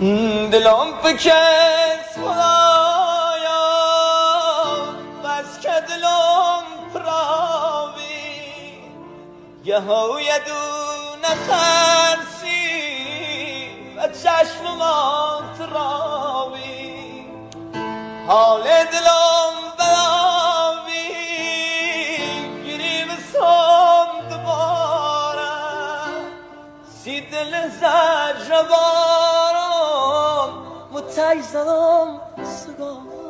دلم بکس خدایا بس که دلم پراوی یه ها یه دونه خرسی و چشم ما تراوی حال دلم بلاوی گیری بسام دوباره سی دل زجر بارم متعی زدم سگاه